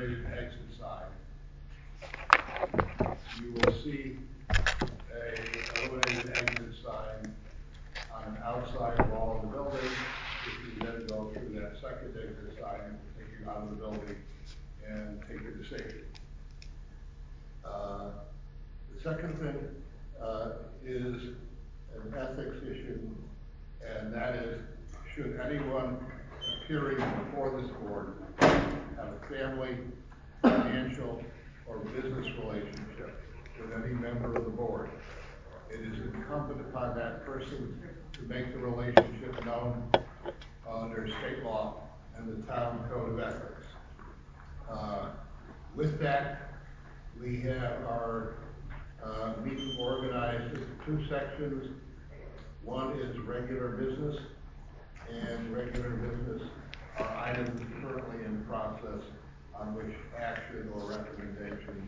illuminated exit sign. You will see a illuminated exit sign on the outside wall of the building. If you then go through that second exit sign, it will take you out of the building and take you to safety. The second thing is an ethics issue, and that is, should anyone appearing before this board have a family, financial, or business relationship with any member of the board, it is incumbent upon that person to make the relationship known under state law and the town code of ethics. With that, we have our meeting organized into two sections. One is regular business, and regular business are items currently in process on which action or recommendation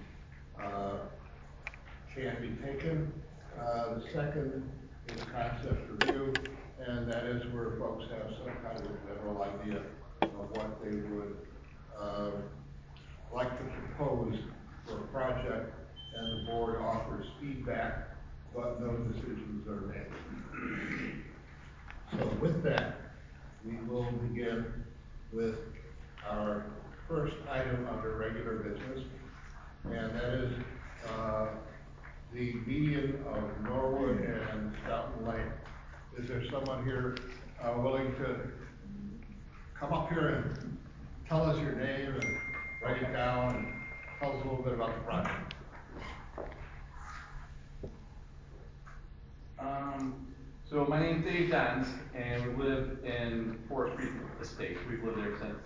can be taken. The second is concept review, and that is where folks have some kind of a general idea of what they would like to propose for a project, and the board offers feedback, but no decisions are made. So with that, we will begin with our first item under regular business, and that is the median of Norwood and Stoughton Lane. Is there someone here willing to come up here and tell us your name and write it down and tell us a little bit about the project? So my name's Dave Johns, and we live in Forest Creek Estates. We've lived there since,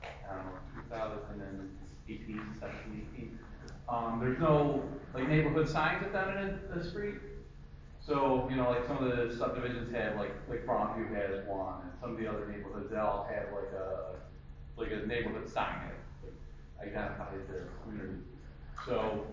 2018, 17, 18. There's no, like, neighborhood signs at that end of the street. So, you know, like some of the subdivisions have, like Farmview has one, and some of the other neighborhoods, they all have like a neighborhood sign that identifies their community. So,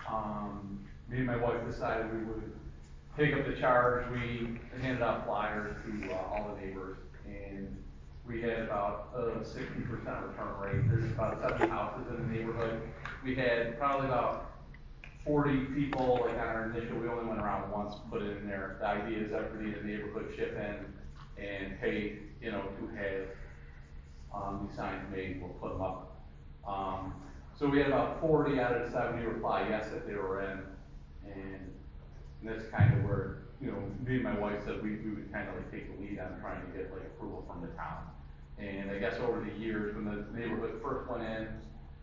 me and my wife decided we would take up the charge. We handed out flyers to all the neighbors, and we had about a 60% return rate. There's about 70 houses in the neighborhood. We had probably about 40 people, like on our initial, we only went around once, put it in there. The idea is everybody in the neighborhood chip in and pay, you know, to have these signs made. We'll put them up. So we had about 40 out of the 70 reply yes that they were in, and that's kind of where, you know, me and my wife said we would kind of like take the lead on trying to get like approval from the town. And I guess over the years, when the neighborhood first went in,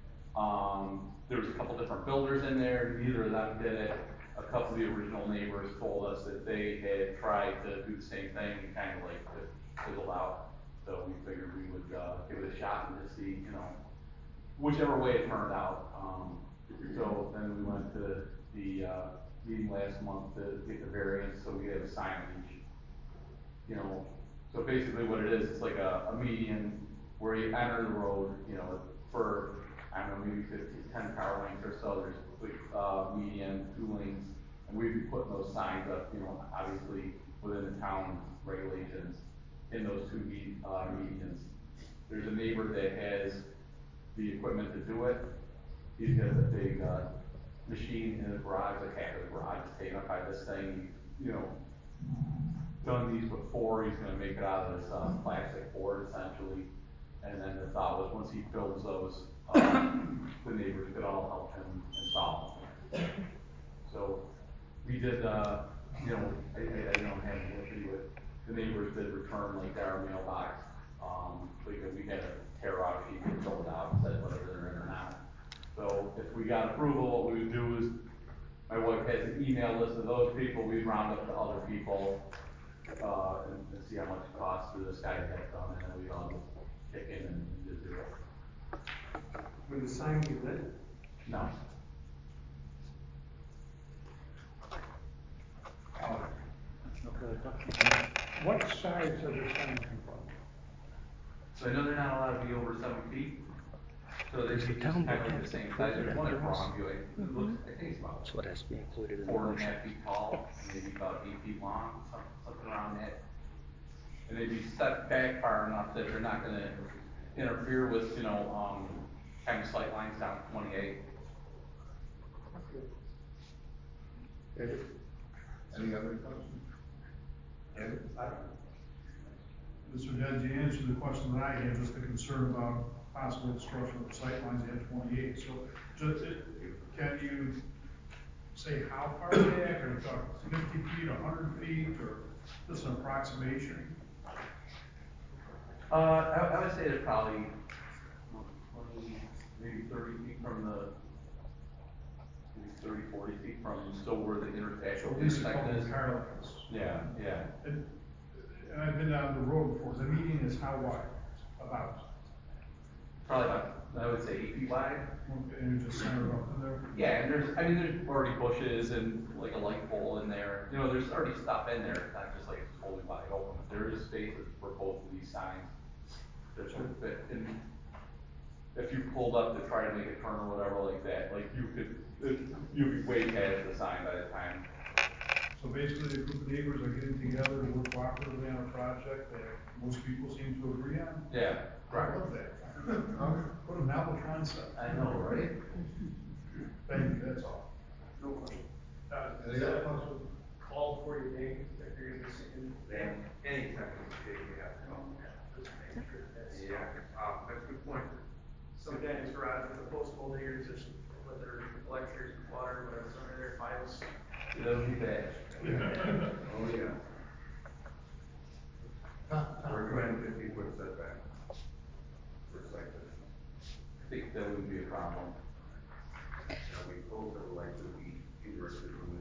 there was a couple different builders in there. Neither of them did it. A couple of the original neighbors told us that they had tried to do the same thing and kind of like fizzled out. So we figured we would give it a shot and just see, you know, whichever way it turned out. So then we went to the meeting last month to get the variance, so we have a sign on each. You know, so basically what it is, it's like a median where you enter the road, you know, for, I don't know, maybe 10 car lengths or so. There's median, 2 lanes, and we'd be putting those signs up, you know, obviously within the town regulations in those 2 medians. There's a neighbor that has the equipment to do it. He's got a big machine in his garage, like half his garage is taken up by this thing. You know, done these before. He's going to make it out of this plastic board essentially. And then the thought was once he fills those, the neighbors could all help him install them. So we did, you know, I don't have it with me, but the neighbors did return like our mailbox. Because we had a tear off sheet and filled it out and said whether they're in or not. So if we got approval, what we would do is my wife has an email list of those people. We'd round up the other people and see how much it costs for this guy to get done, and then we'd all just kick in and just do it. Would the sign be lit? No. What size are the signs from? So I know they're not allowed to be over 7 feet. So they're just kind of like the same size. There's one at Farmview. It looks, I think it's about That's what has to be included in the 4.5 motion. feet tall, maybe about 8 feet long, something around that. And they'd be set back far enough that they're not going to interfere with, you know, kind of sight lines down to 28. Any other questions? Ed? Mr. Dent, you answered the question that I had, just a concern about possible obstruction of the sightlines at 28. So, just, can you say how far back, or talk 50 feet, 100 feet, or just an approximation? I would say it's probably 20, maybe 30 feet from maybe 30, 40 feet from still where the So at least a couple intersection of is. car lengths. Yeah, yeah. And I've been down the road before. The median is how wide? About? Probably about, I would say 8 feet wide. Okay, and you just center it up in there? Yeah, and there's already bushes and like a light pole in there. You know, there's already stuff in there. It's not just like it's totally wide open. There is spaces for both of these signs that should fit. And if you pulled up to try to make a turn or whatever like that, like you'd be way past the sign by the time. So basically, a group of neighbors are getting together to work cooperatively on a project that most people seem to agree on? Yeah, I love that. What a novel concept. I know, right? Thank you, that's all. No question. Any other questions? Call for your name, if you're gonna sit in. Anytime you have to come. Just make sure that's. Yeah, that's a good point. Some guy in his garage with a post hole digger, just with their electric, water, whatever's under their files. That would be bad. Oh, yeah. We're Tom, 50-foot setback. For site distance. I think that wouldn't be a problem. And we both would like to be interested in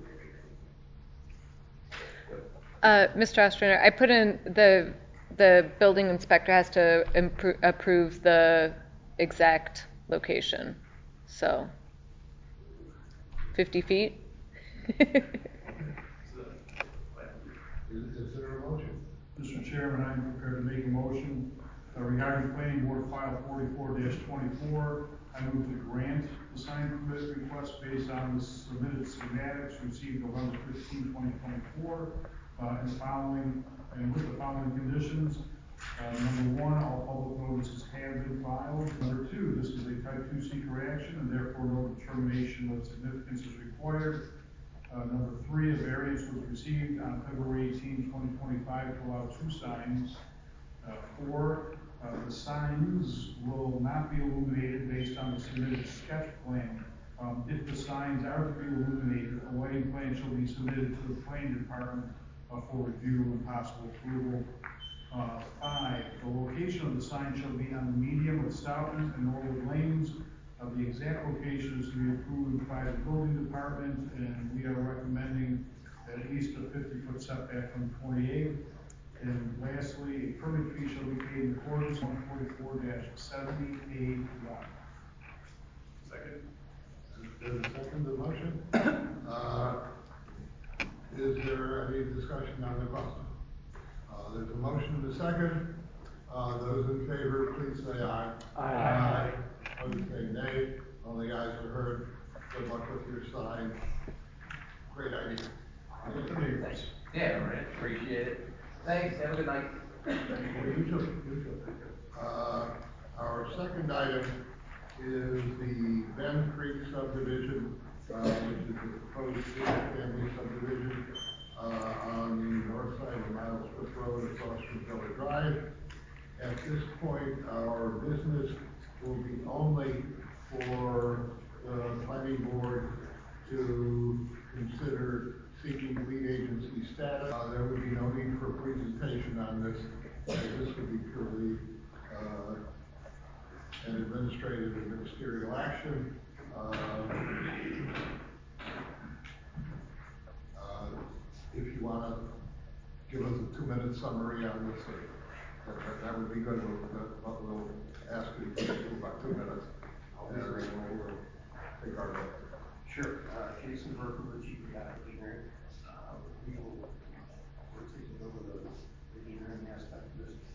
the Mr. Ostrander, I put in the building inspector has to approve the exact location, so 50 feet. is there a motion? Mr. Chairman, I'm prepared to make a motion regarding planning board file 44-24. I move to grant the sign permit request based on the submitted schematics received November 15, 2024, and with the following conditions. Number one, all public notices have been filed. Number two, this is a type 2 seeker action, and therefore no determination of significance is required. Number three, a variance was received on February 18, 2025 to allow 2 signs. Four, the signs will not be illuminated based on the submitted sketch plan. If the signs are to be illuminated, a lighting plan shall be submitted to the planning department for review and possible approval. 5, the location of the sign shall be on the medium of Stoughton and Norwood Lanes. The exact location is to be approved by the building department, and we are recommending at least a 50-foot setback from 28. And lastly, a permit fee shall be paid in accordance with 144-70A1. Second. There's a second to the motion. Is there any discussion on the question? There's a motion and a second. Those in favor, please say aye. Aye. Opposed, say nay. All the ayes are heard. Good luck with your sign. Great idea. Thanks. Yeah, right. Appreciate it. Thanks. Have a good night. You too. You too. Our second item is the Bend Creek subdivision, which is the proposed single-family subdivision on the north side of Miles Swift Road across from Villa Drive. At this point, our business will be only for the planning board to consider seeking lead agency status. There would be no need for a presentation on this. This would be purely an administrative and ministerial action. If you want to give us a 2-minute summary on this, that would be good. We'll ask you to take about 2 minutes, and then we'll take our vote. Sure. Jason Burke, the chief of engineering. We're taking over the engineering aspect of this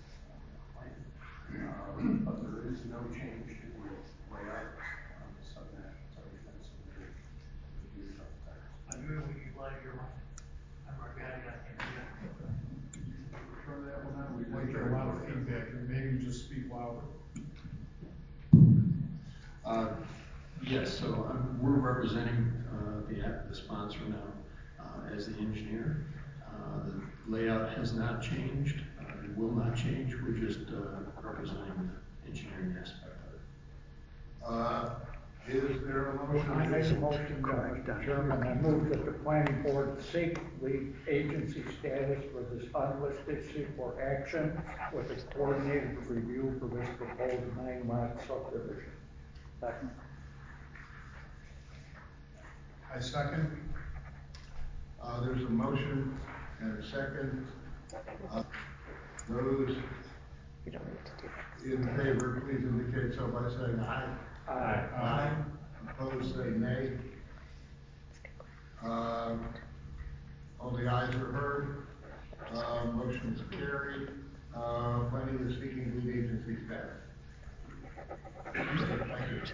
plan. But there is no change to the layout on the subnet. It's already been submitted to the Jewish architects. I'm here when you'd like your mind. I'm organic, I can do Turn that one on. We'd like to hear a lot of feedback, and maybe just speak louder. Yes, so we're representing the sponsor now as the engineer. The layout has not changed, it will not change, we're just representing the engineering aspect of it. Is there a motion? I make a motion, Mr. Chairman, I move that the planning board seek lead agency status for this unlisted C4 action with a coordinated review for this proposed 9-lot subdivision. Second. I second. There's a motion and a second. Those You don't need to do that. in favor, please indicate so by saying aye. Aye. Aye. Opposed, say nay. All the ayes are heard. Motion is carried. Planning is seeking lead agency status. Thank you.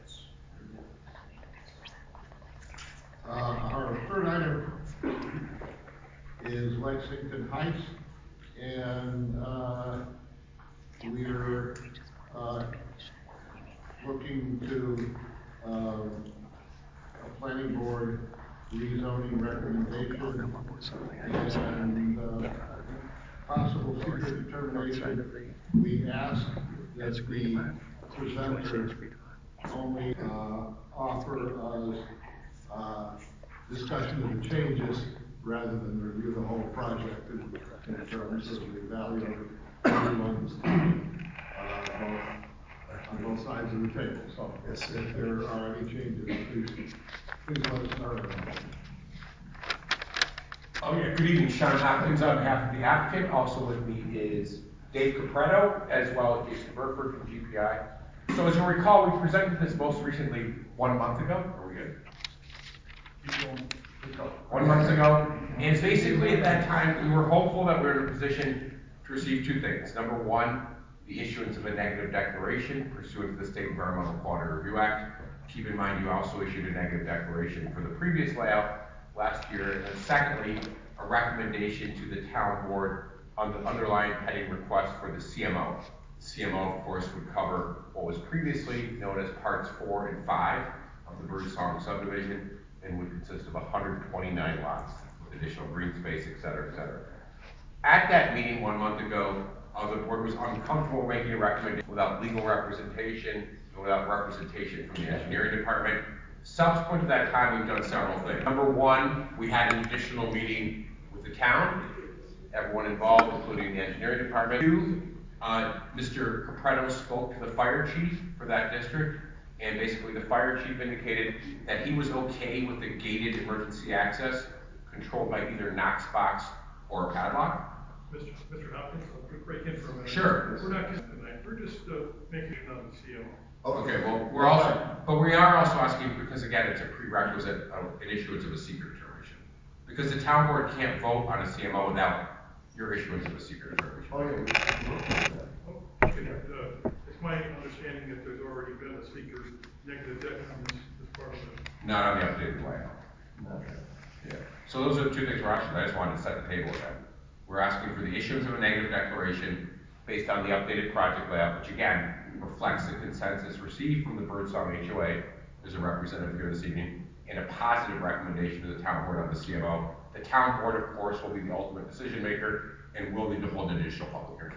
Our third item is Lexington Heights, and we're looking to a planning board rezoning recommendation and possible secret determination. We ask that the presenter only offer us discussion of the changes rather than review the whole project in terms of the value of everyone's time on both sides of the table. So if there are any changes, please let us know. Oh yeah, good evening, Sean Hopkins on behalf of the applicant. Also with me is Dave Capretto, as well as Jason Burford from GPI. So as you'll recall, we presented this most recently 1 month ago. Are we good? 1 month ago. And basically at that time, we were hopeful that we were in a position to receive two things. Number one, the issuance of a negative declaration pursuant to the State Environmental Quality Review Act. Keep in mind, you also issued a negative declaration for the previous layout last year. And then secondly, a recommendation to the town board on the underlying pending request for the CMO. The CMO, of course, would cover what was previously known as parts 4 and 5 of the Birdsong subdivision and would consist of 129 lots with additional green space, et cetera, et cetera. At that meeting 1 month ago, the board was uncomfortable making a recommendation without legal representation and without representation from the engineering department. Subsequent to that time, we've done several things. Number one, we had an additional meeting with the town, everyone involved, including the engineering department. Two, Mr. Capretto spoke to the fire chief for that district, and basically the fire chief indicated that he was okay with the gated emergency access controlled by either Knox box or a padlock. Mr. Hopkins, I'll break in for a minute. Sure. We're not just tonight, we're just making it on the CMO. Okay, well, we are also asking, because again, it's a prerequisite of an issuance of a secret determination. Because the town board can't vote on a CMO without your issuance of a secret determination. Oh, yeah. It's my understanding that there's already been a secret negative declaration as part of it. Not on the updated layout. Okay. Yeah. So those are the two things we're asking. I just wanted to set the table again. We're asking for the issuance of a negative declaration based on the updated project layout, which again reflects the consensus received from the Birdsong HOA. There's a representative here this evening, and a positive recommendation to the town board on the CMO. The town board, of course, will be the ultimate decision maker and will need to hold an additional public hearing.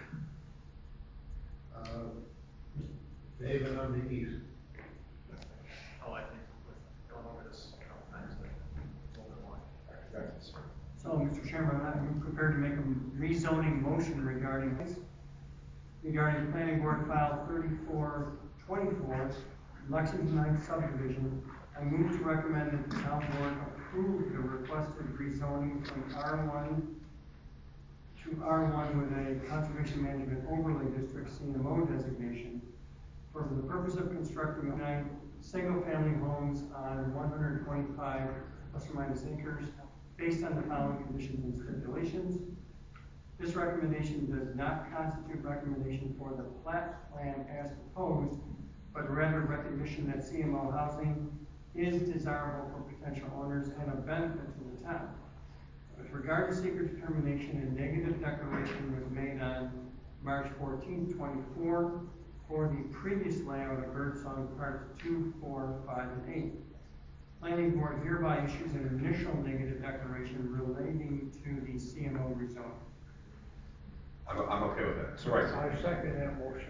David on the east. Oh, I think with going over this a couple times, but a little bit more. So, Mr. Chairman, I'm prepared to make a rezoning motion regarding planning board file 3424, Lexington Heights subdivision. I move to recommend that the town board approve the requested rezoning from R1 to R1 with a conservation management overlay district CMO designation for the purpose of constructing 9 single-family homes on 125 plus or minus acres based on the following conditions and stipulations. This recommendation does not constitute recommendation for the plat plan as proposed, but rather recognition that CMO housing is desirable for potential owners and a benefit to the town. With regard to secret determination, a negative declaration was made on March 14, 24. for the previous layout of Birdsong Parts 2, 4, 5, and 8. Planning Board hereby issues an initial negative declaration relating to the CMO rezone. I'm okay with that. So, right. I second that motion.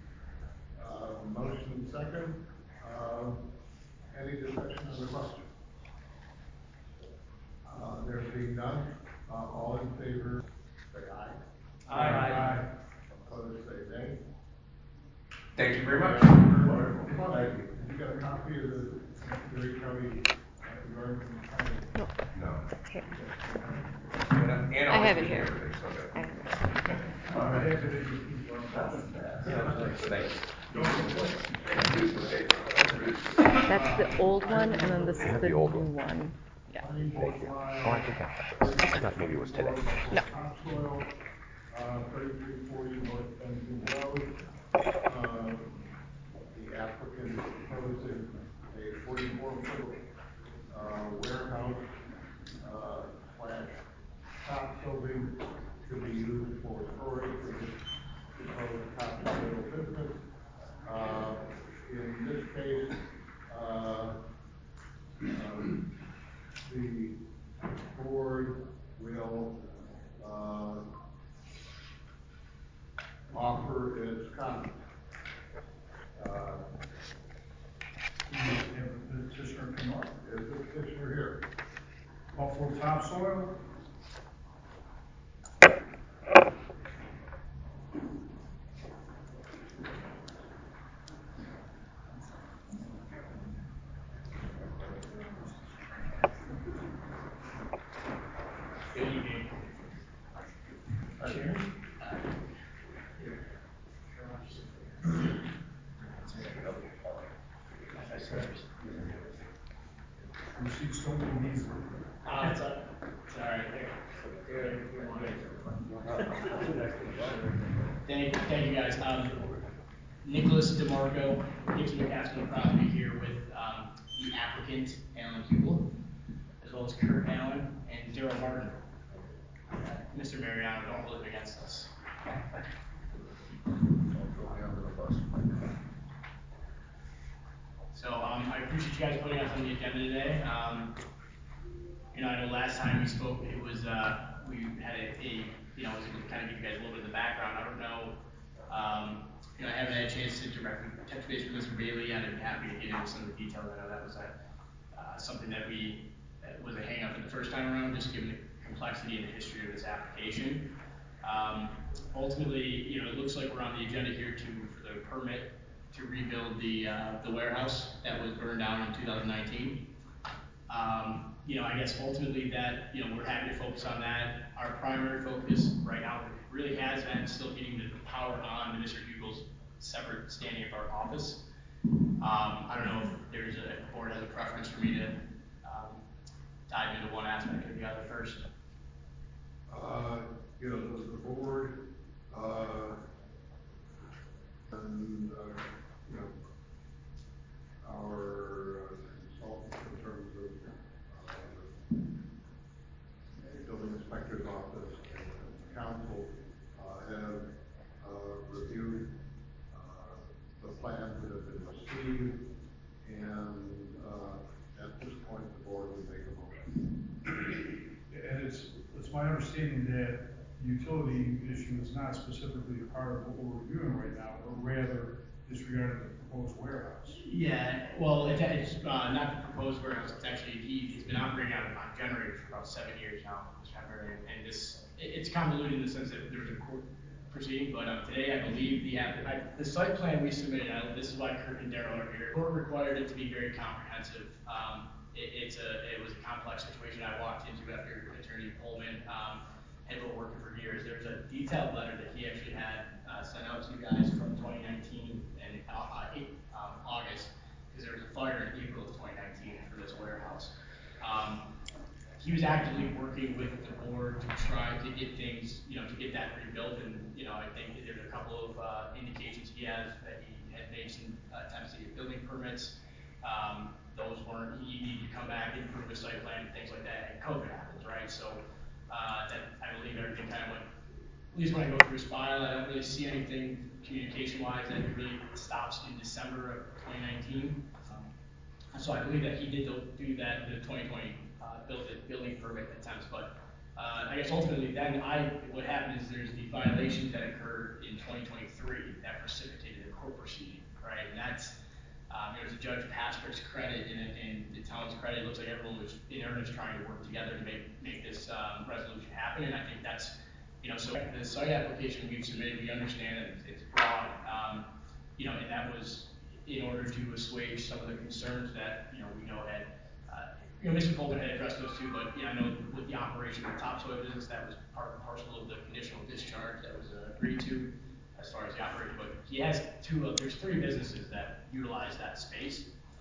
Motion second. Any discussion on the question? There being none, all in favor, say aye. Aye. Opposed, say nay. Thank you very much. Thank you. You got a copy of the Erie County environmental planning? No. Here. And I have I'll it here. everything, so I good. have it. All right. That's the old one, and then this is the new one. Yeah. Oh, I think I thought maybe it was today. No. Topsoil, 3340 North Benton Road. The applicant is proposing a 44-foot warehouse slash top building to be used for storage for this proposed topsoil business. In this case, the board will offer its comment. Have the petitioner come up. Is the petitioner here? All for topsoil? Good evening. Chair. Your seats don't move easily. It's all right. Thank you guys. Nicholas DeMarco, Dixon McCaskill property here with the applicant, Alan Hubel, as well as Kurt Allen and Daryl Martin. Mr. Mariano, don't hold it against us. So I appreciate you guys putting us on the agenda today. I know last time we spoke, it was we had to kind of give you guys a little bit of the background. I don't know, I haven't had a chance to directly touch base with Mr. Bailey, and I'm happy to get into some of the details. I know that was something that was a hang-up the first time around, just given the complexity and the history of this application. Ultimately, it looks like we're on the agenda here for the permit to rebuild the warehouse that was burned down in 2019. I guess ultimately that, we're happy to focus on that. Our primary focus right now really has been still getting the power on to Mr. Hugel's separate standing of our office. I don't know if the board has a preference for me to dive into one aspect or the other first. The board and our consultants in terms of the building inspector's office and council have reviewed the plans that have been received, and at this point the board would make a motion. And it's my understanding that the utility issue is not specifically a part of what we're reviewing right now, but rather disregarding the proposed warehouse. Yeah, well, it's not the proposed warehouse. It's actually, he's been operating on generators for about 7 years now, and it's convoluted in the sense that there was a court proceeding, but today I believe the site plan we submitted, this is why Kurt and Daryl are here, court required it to be very comprehensive. It was a complex situation I walked into after Attorney Pullman had been working for years. There's a detailed letter that he actually had sent out to you guys from 2019 and August, because there was a fire in April of 2019 for this warehouse. He was actively working with the board to try to get things, to get that rebuilt, and I think there's a couple of indications he has that he had made some attempts to get building permits. Those weren't, he needed to come back and improve his site plan and things like that, and COVID happens, right? So that I believe everything kind of went, at least when I go through his file, I don't really see anything communication-wise, that it really stops in December of 2019. So I believe that he did do that, the 2020 building permit attempts, but I guess ultimately then what happened is there's the violations that occurred in 2023 that precipitated a court proceeding, right? And that's, there's a Judge Patrick's credit and the town's credit. It looks like everyone was in earnest trying to work together to make this resolution happen, and I think that's, so the site application we've submitted, we understand that it's broad, and that was in order to assuage some of the concerns that, we know had, Mr. Colvin had addressed those too, but, I know with the operation of the topsoil business, that was part and parcel of the conditional discharge that was agreed to as far as the operation, but he has there's 3 businesses that utilize that space.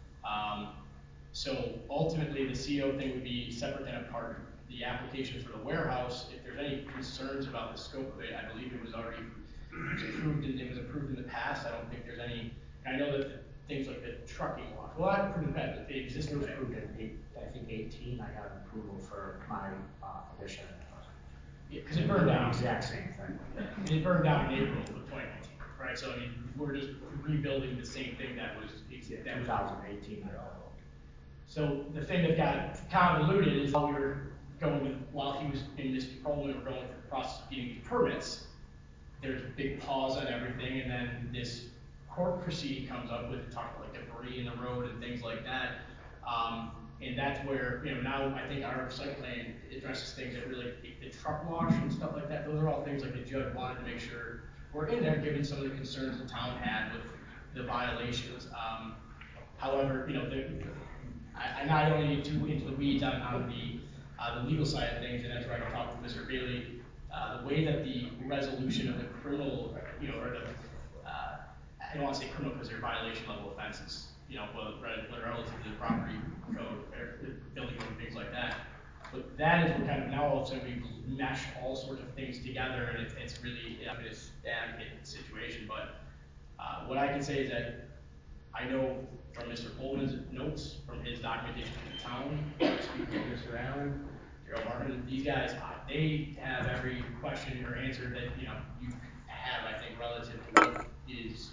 So ultimately, the CO thing would be separate and apart. The application for the warehouse, if there's any concerns about the scope of it, I believe it was already approved, and it was approved in the past. I don't think there's any, I know that things like the trucking law, well, I approved in the past, but they exist. It was approved in, I think 18, I got approval for my addition. Yeah, because it burned down. The exact same thing. And it burned down in April of 2019, right? So I mean, we're just rebuilding the same thing that was 2018. So the thing that got convoluted is while he was in Mr. Coleman, we were going through the process of getting these permits, there's a big pause on everything, and then this court proceeding comes up with talking like debris in the road and things like that. And that's where, now I think our site plan addresses things that really, the truck wash and stuff like that, those are all things like the judge wanted to make sure were in there, given some of the concerns the town had with the violations. However, I not only get too into the weeds on the legal side of things, and that's where I can talk with Mr. Bailey, the way that the resolution of the criminal, or the, I don't want to say criminal because they're violation level offenses, relative to the property code, or building code, things like that. But that is what kind of, now all of a sudden we've meshed all sorts of things together, and it's really an advocate situation. But what I can say is that I know from Mr. Coleman's notes, from his documentation from the town, speaking to Mr. Allen, Gerald Martin, these guys, they have every question or answer that, you have, I think, relative to what is,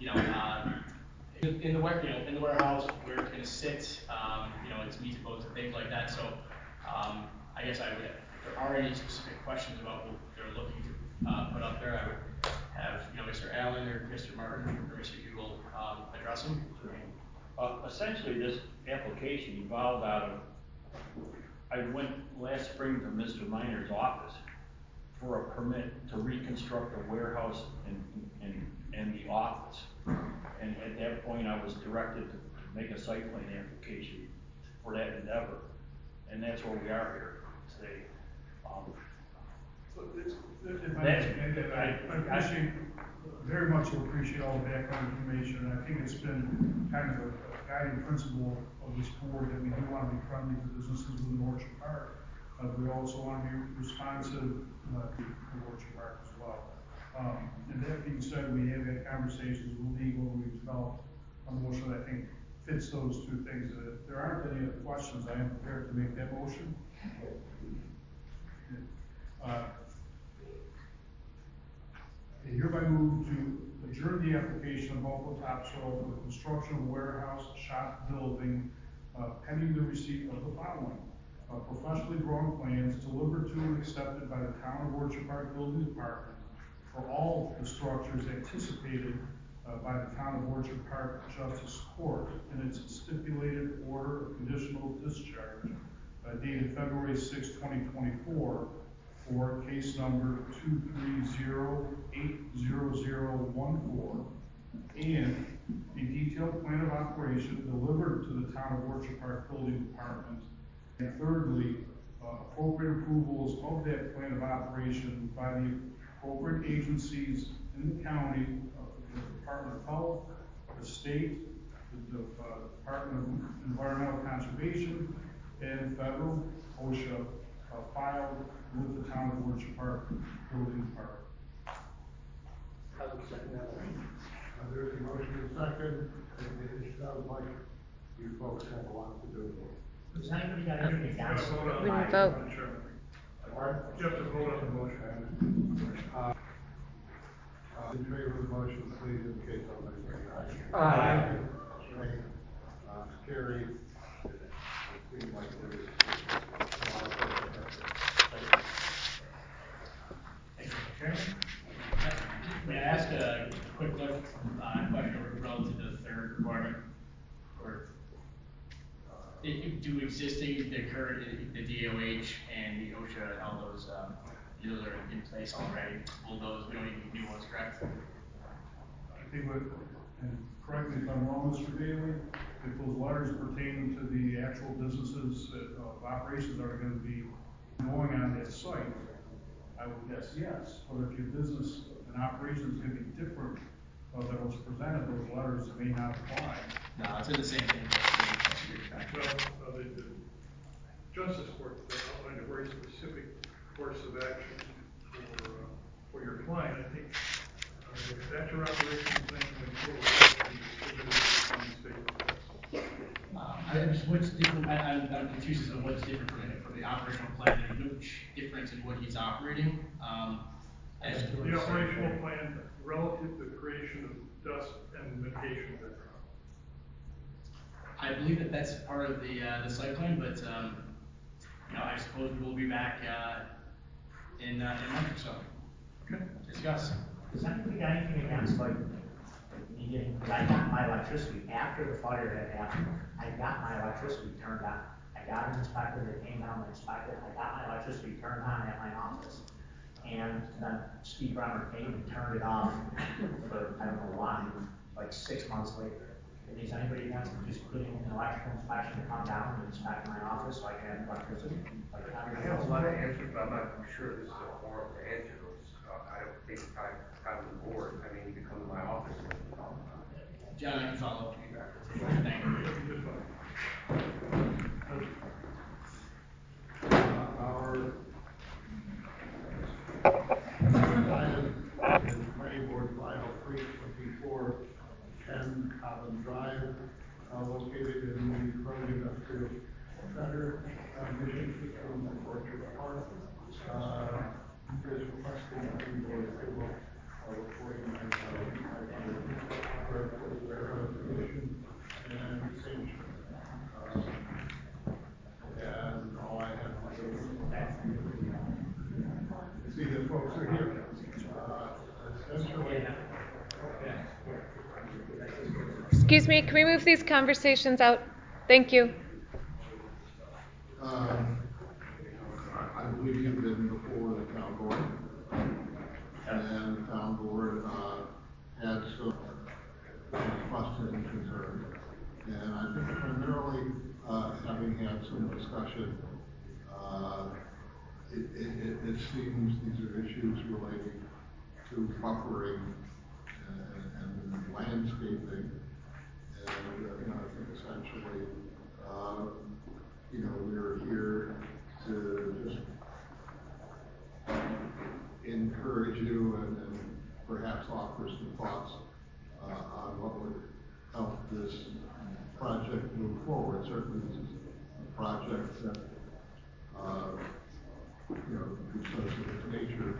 in the warehouse, where it's going to sit, its meets and boats and things like that. So, I guess if there are any specific questions about what they're looking to put up there, I would have, Mr. Allen or Mr. Martin or Mr. Hugel address them. Essentially, this application evolved out of, I went last spring to Mr. Miner's office for a permit to reconstruct a warehouse and the office. And at that point, I was directed to make a site plan application for that endeavor. And that's where we are here today. I very much appreciate all the background information. I think it's been kind of a guiding principle of this board that we do want to be friendly to businesses within Orchard Park. We also want to be responsive to Orchard Park as well. And that being said, we have had conversations with legal, and we've developed a motion that I think fits those 2 things. If there aren't any other questions, I am prepared to make that motion. I hereby move to adjourn the application of Buffalo Topsoil for the construction of a warehouse shop building pending the receipt of the following. Professionally drawn plans delivered to and accepted by the Town of Orchard Park Building Department for all the structures anticipated by the Town of Orchard Park Justice Court in its stipulated order of conditional discharge dated February 6, 2024 for case number 230-80014, and a detailed plan of operation delivered to the Town of Orchard Park Building Department. And thirdly, appropriate approvals of that plan of operation by the appropriate agencies in the county, the Department of Health, the state, the Department of Environmental Conservation, and federal OSHA filed with the Town of Orchard Park Building Department. I would second that motion. There's a motion and a second. It sounds like you folks have a lot to do. Does anybody got anything against? We didn't vote. You have to vote on the motion. In favor of the motion, please indicate so by saying aye. Aye. Nay. Carried. It seems like there is. Thank you, Mr. Chairman. May I ask a quick question relative to the third requirement? Or do existing, the current, the DOH and the OSHA, all those, those are in place already? Will those, we don't need new ones, correct? I think what, and correct me if I'm wrong, Mr. Daly, if those letters pertain to the actual businesses of operations that are going to be going on that site, I would guess yes. But if your business and operation is going to be different than was presented, those letters may not apply. No, it's in the same thing. Well, the Justice Court outlined a very specific course of action for your client. I think if that's your operation plan, What's different? I'm confused as to what's different from the operational plan. There's no difference in what he's operating. The operational plan relative to the creation of dust and mitigation of that problem. I believe that that's part of the site plan, but I suppose we'll be back in a month or so. Okay. Discuss. Does anybody got anything against, like, me getting, because I got my electricity after the fire had happened, I got my electricity turned on. I got an inspector that came down and inspected, I got my electricity turned on at my office. And then Steve Bremer came and turned it off for, I don't know why, like 6 months later. Is anybody against just getting an electrical inspection to come down and inspect my office so I can have electricity? Like, I have a lot of answers, but I'm not sure this is a forum to answer those. I don't think time to the board. I mean, you can come to my office and we can talk about it. John, I can follow up with you after. Thank you. Our item is planning board file 324, 10 Common Drive, located in the Crown Industrial Center, Mission System, Orchard Park. Is requesting planning board approval of a 49,500 square foot warehouse addition and extension. And all I have to do is see that folks are here. Essentially, Excuse me, can we move these conversations out? Thank you. I believe you've been before the town board, and the town board had some questions and concerns. And I think primarily, having had some discussion, it seems these are issues relating to buffering and landscaping. And I think essentially, we're here to just encourage you and perhaps offer some thoughts on what would help this project move forward. Certainly, this is a project that, because of its nature,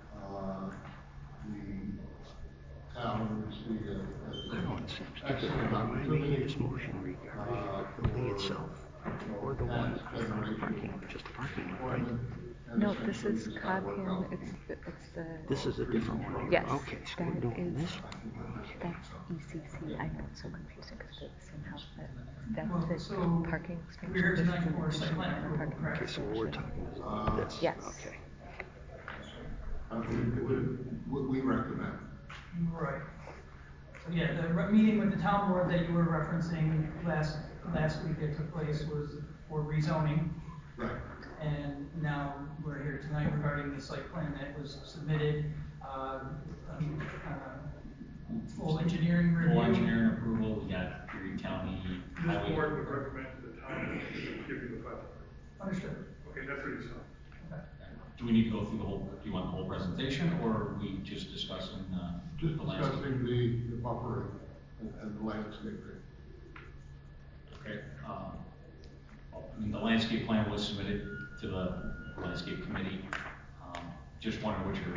the town would see as excellent opportunity. This motion regarding the building itself, or the one parking, just the parking lot, right? No, this is Coghill, it's the... This is a different one. Yes, Okay, so we're doing this one. that's ECC. I know it's so confusing because they're the same house, but Well, that's so the parking expansion. we're here This is tonight an for site addition plan and a approval, parking correct? Okay, so what we're talking about this. Yes. Okay. We recommend. Right. So yeah, the meeting with the town board that you were referencing last week that took place was for rezoning. Right. And now we're here tonight regarding the site plan that was submitted, full engineering review. Full engineering approval, we got Erie County. This board would recommend to the town to give you the file. Understood. Okay, that's what you saw. Okay. Do we need to go through the whole, do you want the whole presentation, or are we just discussing Just the landscape? discussing the buffering and the landscaping. Okay. The landscape plan was submitted to the landscape committee. Just wondering what your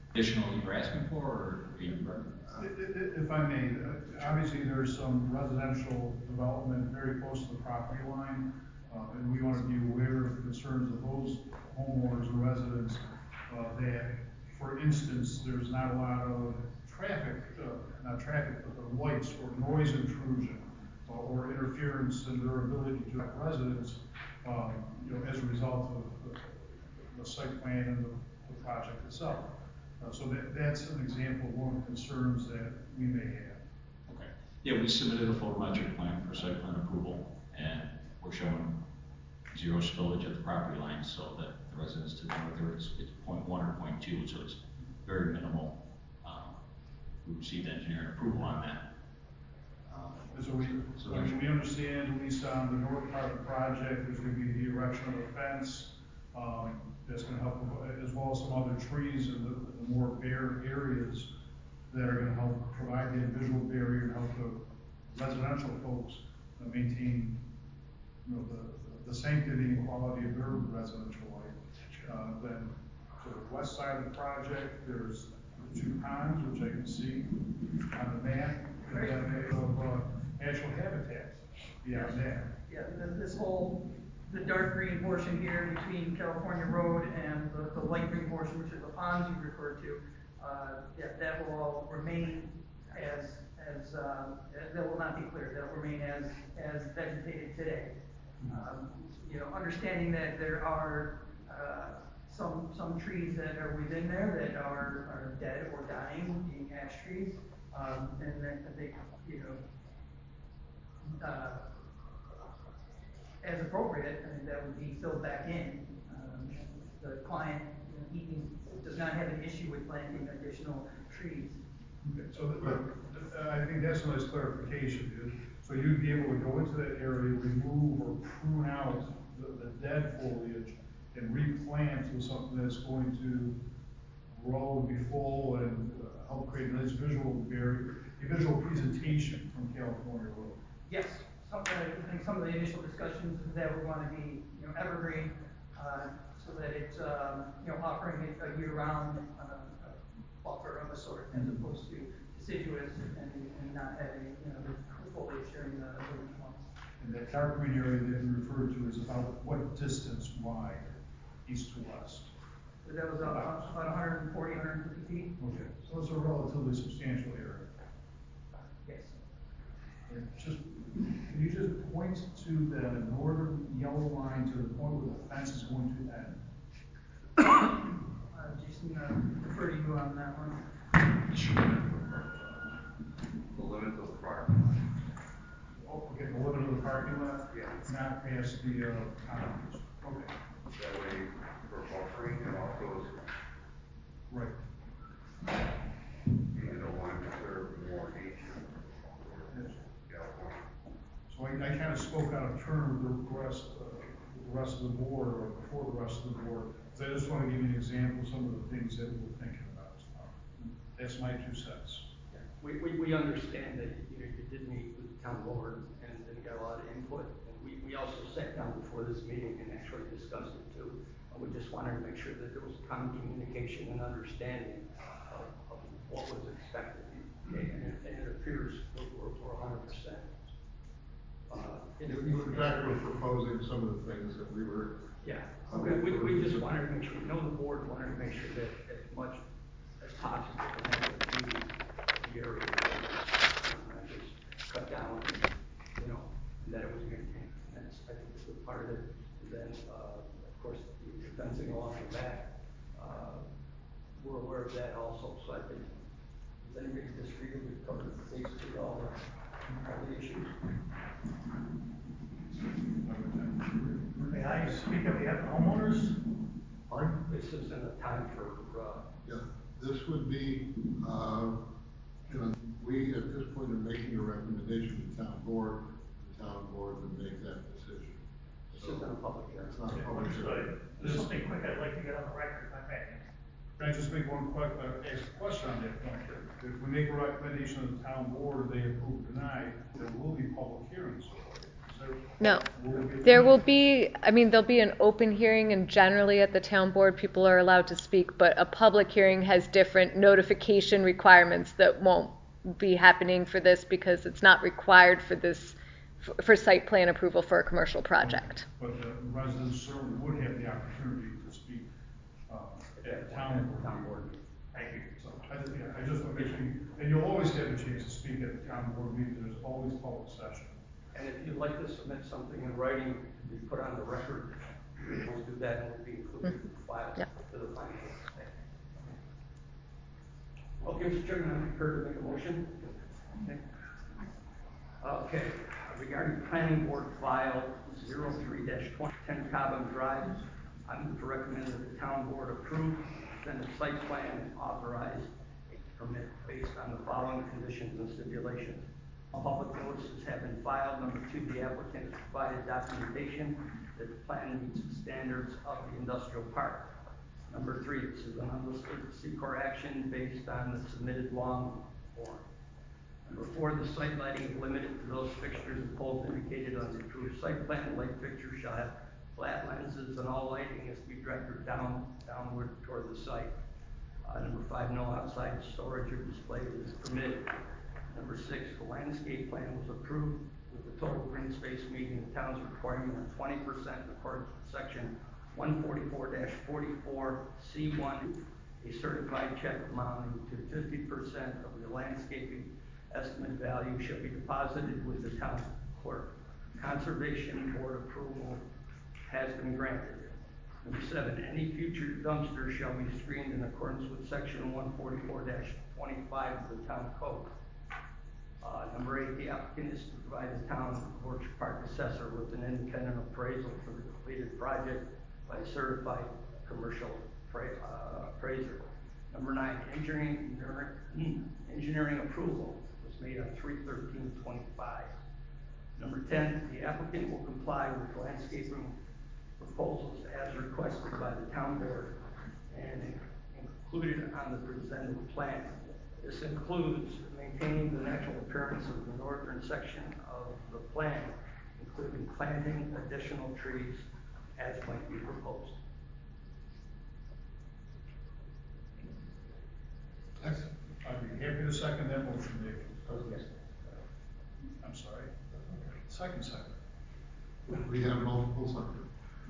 additional you're asking for, or? If I may, obviously there's some residential development very close to the property line, and we want to be aware of the concerns of those homeowners and residents, that, for instance, there's not a lot of traffic, not traffic, but the lights or noise intrusion, or interference in their ability to have residents, as a result of the site plan and the project itself. So that's an example of one of the concerns that we may have. Okay. Yeah, we submitted a photometric plan for site plan approval, and we're showing zero spillage at the property line, so that the residents to the north, it's 0.1 or 0.2, so it's very minimal. We received engineering approval on that. So we understand, at least on the north part of the project, there's going to be the erection of a fence that's going to help, as well as some other trees in the more bare areas that are going to help provide the visual barrier and help the residential folks maintain, the sanctity and quality of their residential life. Then to the west side of the project, there's 2 ponds, which I can see on the map, and then of natural habitat beyond that. Yeah, this whole, the dark green portion here between California Road and the light green portion, which are the ponds you referred to, that will all remain as that will not be cleared. That will remain as vegetated today. Understanding that there are some trees that are within there that are dead or dying, being ash trees, and that I think, as appropriate, I think that would be filled back in. The client does not have an issue with planting additional trees. Okay, so I think that's a nice clarification, dude. So you'd be able to go into that area, remove or prune out the dead foliage, and replant with something that's going to grow and be full and help create a nice visual barrier, a visual presentation from California Road. Yes, I think some of the initial discussions is that we want to be, evergreen, so that it's, offering a year-round buffer of a sort, as opposed to deciduous and not having, the foliage during the winter months. And that dark green area that you referred to is about what distance wide, east to west? So that was about 140, 150 feet. Okay, so it's a relatively substantial area. Yes. And can you just point to the northern yellow line to the point where the fence is going to end? Jason, refer to you on that one. The limit of the parking lot. Oh, okay, the limit of the parking lot? Yeah. Not past the condos. Okay. That way, for buffering, and also, Right. you don't want to serve more nature. Yes. California. So I kind of spoke out of turn with the rest of the board, or before the rest of the board. So I just want to give you an example of some of the things that we're thinking about. That's my 2 cents. Yeah. We understand that you did meet with the town board and got a lot of input. And we also sat down before this meeting and actually discussed it too. We just wanted to make sure that there was common communication and understanding of what was expected. And it appears we're 100%. In fact, we're proposing some of the things that we were. Yeah. Okay. We just wanted to make sure, the board wanted to make sure that as much as possible, the area just cut down, and that it was maintained. And that's, I think, a good part of it. And then, of course, the fencing along the back, we're aware of that also. So I think, does anybody disagree that we've covered basically all the issues? May I speak on behalf of homeowners? Pardon? This isn't a time for, Yeah, this would be, we at this point are making a recommendation to the town board. The town board would make that decision. this isn't a public hearing. It's not a public hearing. There's something quick I'd like to get on the record, if I may. Can I just make one quick question on that point? If we make a recommendation to the town board, they approve or deny, there will be public hearings. Is No, there will be, I mean, there'll be an open hearing, and generally at the town board, people are allowed to speak, but a public hearing has different notification requirements that won't be happening for this because it's not required for this, for site plan approval for a commercial project. But the residents certainly would have the opportunity to speak, at the town board. Thank you. So, I just want to make sure, and you'll always have a chance to speak at the town board meeting, there's always public session. And if you'd like to submit something in writing to be put on the record, we'll do that and it'll be included in the file to the planning board. Okay, Mr. Chairman, I'm prepared to make a motion. Okay, regarding planning board file 03-2010 Cobham Drive, I move to recommend that the town board approve then a site plan and authorize a permit based on the following conditions and stipulations. Public notices have been filed. Number 2, the applicant has provided documentation that the plan meets the standards of the industrial park. Number 3, this is an unlisted C-Corp action based on the submitted long form. Number 4, the site lighting is limited to those fixtures and poles indicated on the approved site plan. Light fixtures shall have flat lenses, and all lighting is to be directed downward toward the site. Number 5, no outside storage or display is permitted. Number 6, the landscape plan was approved with the total green space meeting the town's requirement of 20% in accordance with section 144-44C1. A certified check amounting to 50% of the landscaping estimate value shall be deposited with the town clerk. Conservation board approval has been granted. Number 7, any future dumpster shall be screened in accordance with section 144-25 of the town code. Number 8, the applicant is to provide the town Orchard Park assessor with an independent appraisal for the completed project by a certified commercial appraiser. Number 9, engineering approval was made on 3/13/25. Number 10, the applicant will comply with landscaping proposals as requested by the town board and included on the presented plan. This includes maintaining the natural appearance of the northern section of the plan, including planting additional trees as might be proposed. Excellent. I'd be happy to second that motion, Dave. Yes. I'm sorry. Second. We have multiple seconds.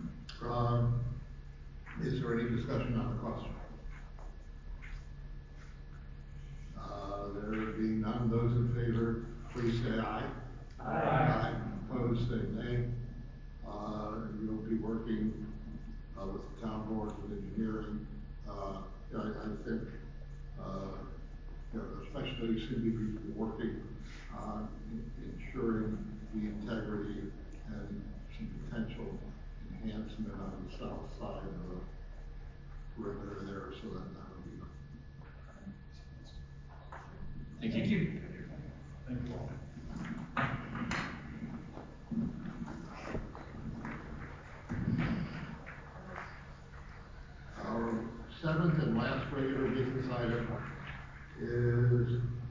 Is there any discussion on the question? There being none, those in favor, please say aye. Aye. Opposed, say nay. You'll be working with the town board with engineering. I think, especially Cindy, we've been working on ensuring the integrity and some potential enhancement on the south side of the perimeter there, so that will be done. Thank you. Thank you all. Our 7th and last regular business item is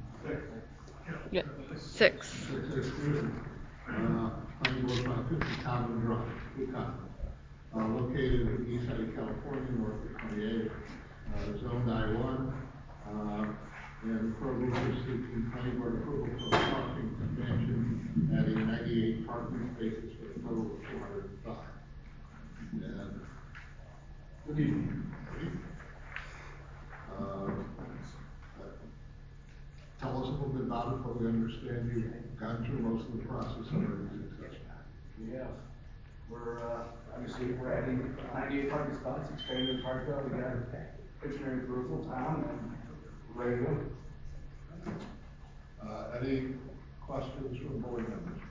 6. Excuse me. Planning board on 50 Cobham Drive, located in East Side, California, north of 28, zoned I-1. And the program is seeking planning board approval for a parking expansion, adding 98 parking spaces for a total of 405. And good evening. Tell us a little bit about it, but we understand you've gone through most of the process already successfully. Yeah, we're adding 98 parking spots, expanding the park out. We got engineering approval, Tom, and we're ready to go. Any questions from board members?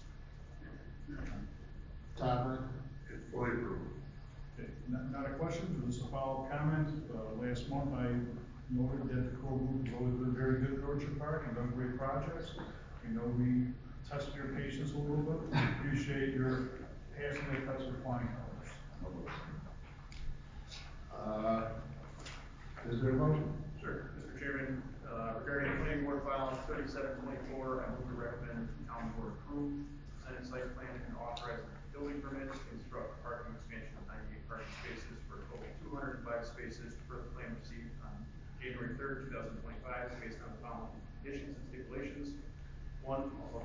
Tom? Fully approved. Okay, not a question, just a follow-up comment. Last month I noted that the core group has always been very good at Orchard Park and done great projects. We know we tested your patience a little bit. We appreciate your passing that test with flying colors. Is there a motion? Sure. Mr. Chairman, regarding planning board file 3724, I move to recommend the town board approve Senate site plan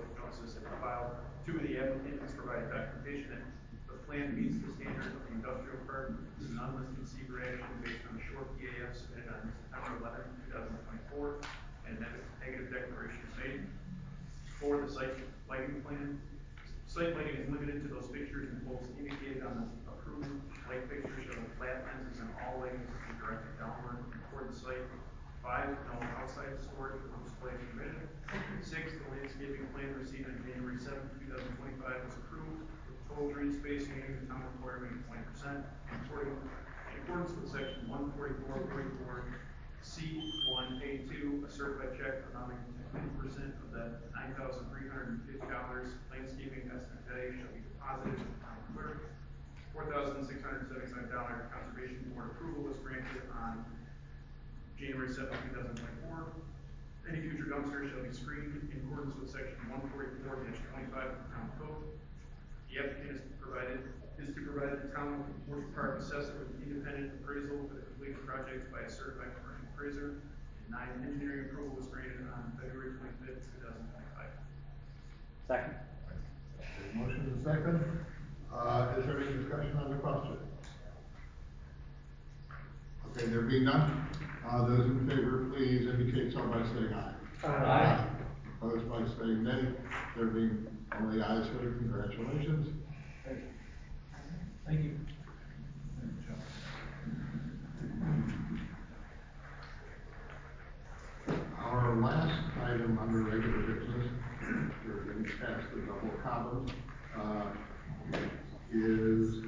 notices have been filed. Two of the applicants provided documentation that the plan meets the standard of the industrial park. This is an unlisted secret action based on the short EAF submitted on September 11, 2024, and that negative declaration is made. For the site lighting plan, site lighting is limited to those fixtures and poles indicated on the approved light fixtures showing flat lenses and all lighting is to be directed downward toward the site. 5, no outside storage or display permitted. 6, the landscaping plan received on January 7, 2025 was approved with total green space meeting the town requirement of 20%. In accordance with section 144.44 C1A2, a certified check amounting to 20% of the $9,350 landscaping estimate value shall be deposited with the town clerk. $4,675 conservation board approval was granted on January 7, 2024. Any future dumpsters shall be screened in accordance with section 144-25 of the town code. The applicant is to provide the town with a commercial park assessor with an independent appraisal for the completed project by a certified commercial appraiser. And 9, engineering approval was granted on February 25th, 2025. Second. Motion is second. Is there any discussion on the question? Okay, there being none, those in favor, please indicate so by saying aye. Aye. Opposed by saying nay. There being only ayes heard, congratulations. Thank you. Our last item under regular business, we're getting past the double columns, is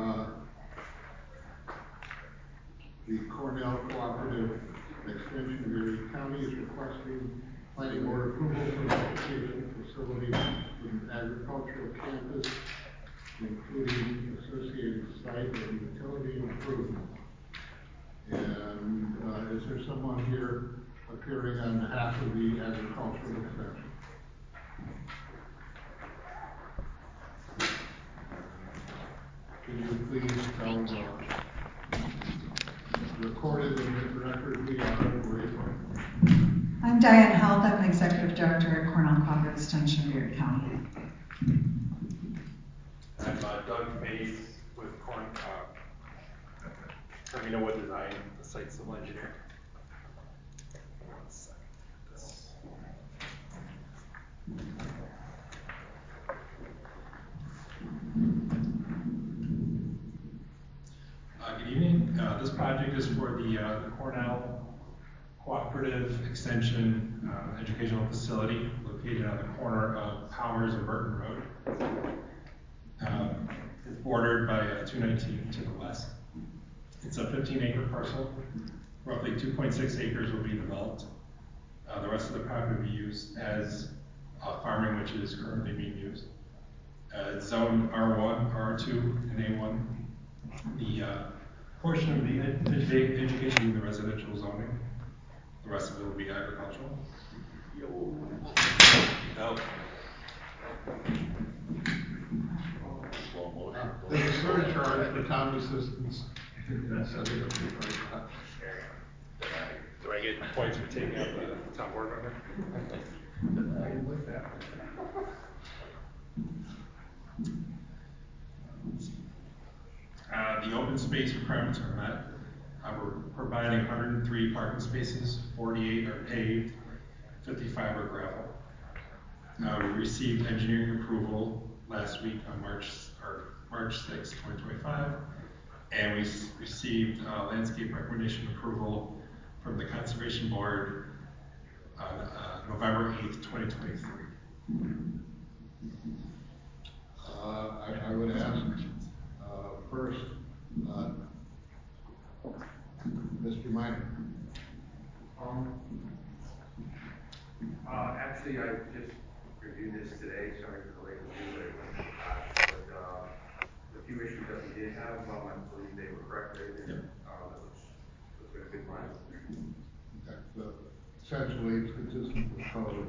the Cornell Cooperative Extension of Erie County is requesting planning board approval for an application facility with an agricultural campus, including associated site and utility improvement. And is there someone here appearing on behalf of the agricultural extension? Can you please tell us, recorded in the record, we are where you're from? I'm Diane Held. I'm an executive director at Cornell Cooperative Extension of Erie County. I'm Doug Mays with Termino Wood Design, the site civil engineer. One second. Good evening. This project is for the Cornell Cooperative Extension Educational Facility located on the corner of Powers and Burton Road. It's bordered by 219 to the west. It's a 15-acre parcel. Roughly 2.6 acres will be developed. The rest of the property will be used as farming, which is currently being used. It's zoned R1, R2, and A1. The portion of the education will be the residential zoning. The rest of it will be agricultural. There's a surcharge for town assistance. Do I get points for taking out the town board member? I like that. The open space requirements are met. We're providing 103 parking spaces, 48 are paved, 55 are gravel. We received engineering approval last week on March 6, 2025, and we received landscape recommendation approval from the Conservation Board on November 8, 2023. I would ask first, Mr. Minor. Actually, I just reviewed this today. Sorry for the late review, but the few issues that we did have, I believe they were corrected. And looks like a good plan. Okay, so essentially, it's consistent with code.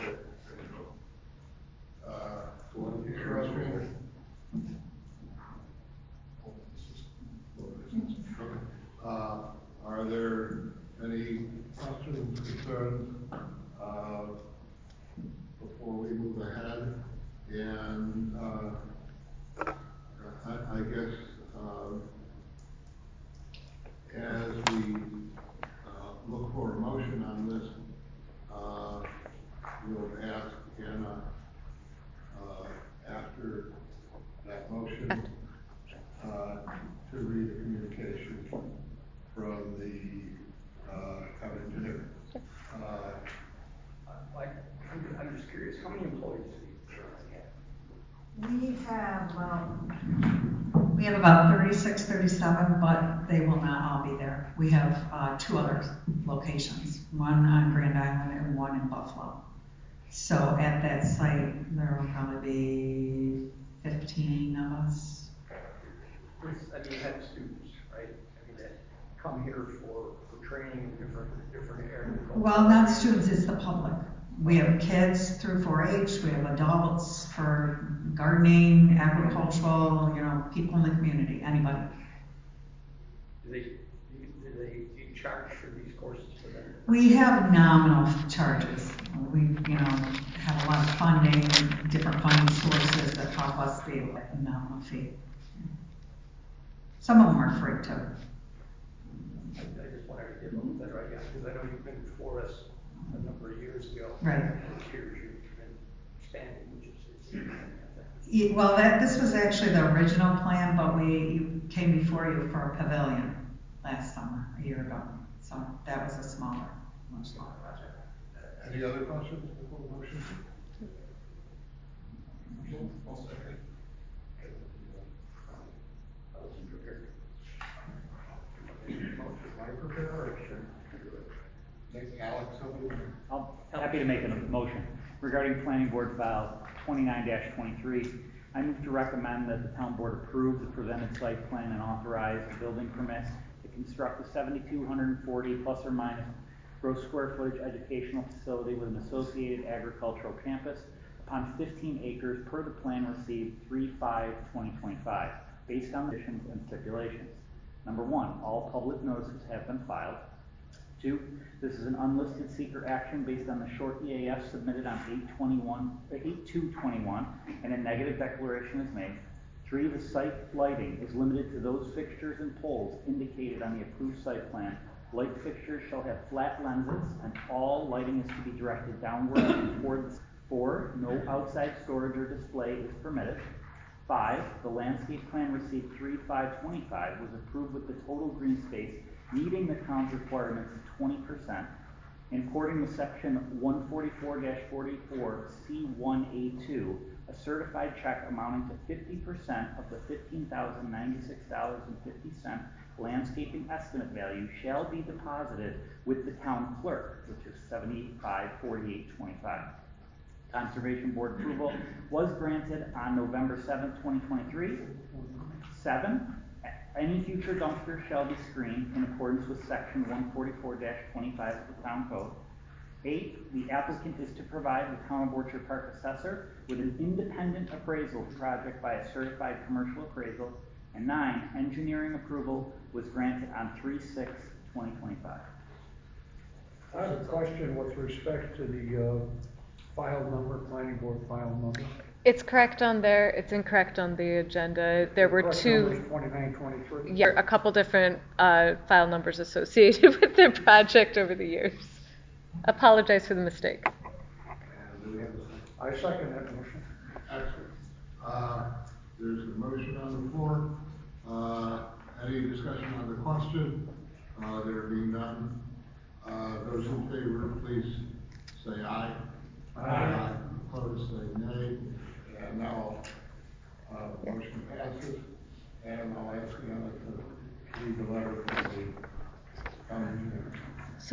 Are there any questions, concerns before we move ahead? And I guess as we look for a motion on this, we'll ask Anna after that motion to read the communication from the town engineer. I'm just curious, how many employees do you currently have? We have about 36, 37, but they will not all be there. We have 2 other locations, one on Grand Island and one in Buffalo. So at that site, there will probably be 15 of us. I mean, you have students, right? I mean, that come here for training in different areas. Well, not students, it's the public. We have kids through 4-H, we have adults for gardening, agricultural, people in the community, anybody. Do you charge for these courses for them? We have nominal charges. We, have a lot of funding, different funding sources that help us be at a nominal fee. Some of them are free too. I just wanted to get a little better idea, because I know you've been before us a number of years ago. Right. For years you've been expanding, which is Well, this was actually the original plan, but we came before you for a pavilion last summer, a year ago. So that was a much smaller project. Any other questions before the motion? I'll second. I wasn't prepared. Alex, I'm happy to make a motion regarding planning board file 29-23. I move to recommend that the town board approve the presented site plan and authorize the building permit to construct a 7,240 plus or minus gross square footage educational facility with an associated agricultural campus upon 15 acres per the plan received 3/5/2025, based on conditions and stipulations. Number 1, all public notices have been filed. 2, this is an unlisted seeker action based on the short EAF submitted on 8/2/21, and a negative declaration is made. 3, the site lighting is limited to those fixtures and poles indicated on the approved site plan. Light fixtures shall have flat lenses, and all lighting is to be directed downward and toward the 4, no outside storage or display is permitted. 5, the landscape plan received 3/5/25 was approved with the total green space meeting the town's requirements of 20%. In according with section 144-44 C1A2, a certified check amounting to 50% of the $15,096.50 landscaping estimate value shall be deposited with the town clerk, which is 754825. Conservation Board approval was granted on November 7, 2023. 7, any future dumpster shall be screened in accordance with section 144-25 of the town code. 8, the applicant is to provide the town of Orchard Park assessor with an independent appraisal project by a certified commercial appraisal. And 9, engineering approval was granted on 3/6/2025. I have a question with respect to the file number, planning board file number. It's correct on there. It's incorrect on the agenda. There were 2. 2923. Yeah, a couple different file numbers associated with the project over the years. Apologize for the mistake. I second that motion. Excellent. There's a motion on the floor. Any discussion on the question? There being none. Those in favor, please say aye. Aye. Opposed, say nay. And now the motion passes. And I'll ask Anna to read the letter from the town engineer. So,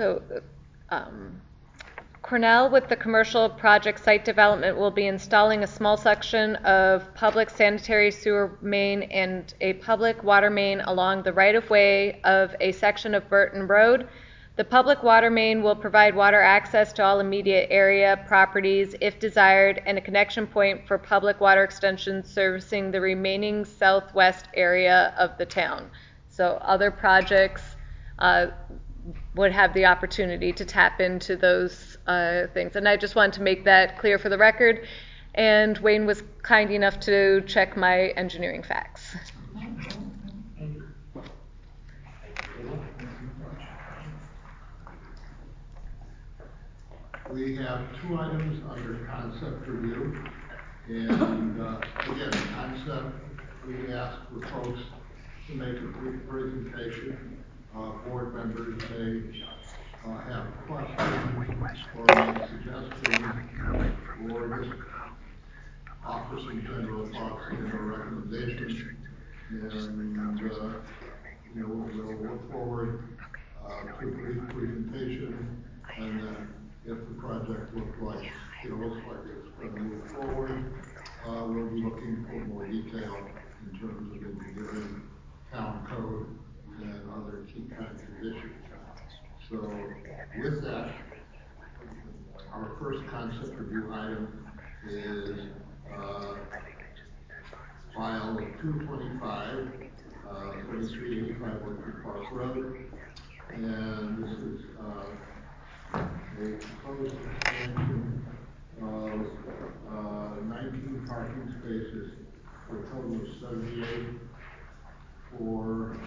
Cornell with the commercial project site development will be installing a small section of public sanitary sewer main and a public water main along the right-of-way of a section of Burton Road. The public water main will provide water access to all immediate area properties if desired, and a connection point for public water extensions servicing the remaining southwest area of the town. So other projects would have the opportunity to tap into those things. And I just wanted to make that clear for the record. and Wayne was kind enough to check my engineering facts. We have 2 items under concept review, and again, concept, we ask for folks to make a brief presentation. Board members may have questions or make suggestions or just offer some general thoughts and or recommendations, and we'll look forward to a brief presentation, and then if the project looks like it's going to move forward, we'll be looking for more detail in terms of engineering, town code, and other key kinds of issues. So with that, our first concept review item is file 225, 3385 Orchard Park Road, and this is a proposed expansion of 19 parking spaces for a total of 78 for